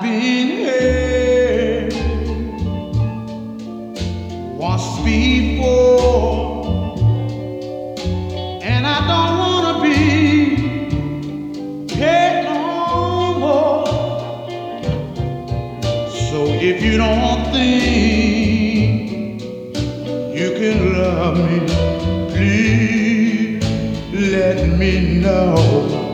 been here once before, and I don't want to be here no more. So if you don't think you can love me, please let me know.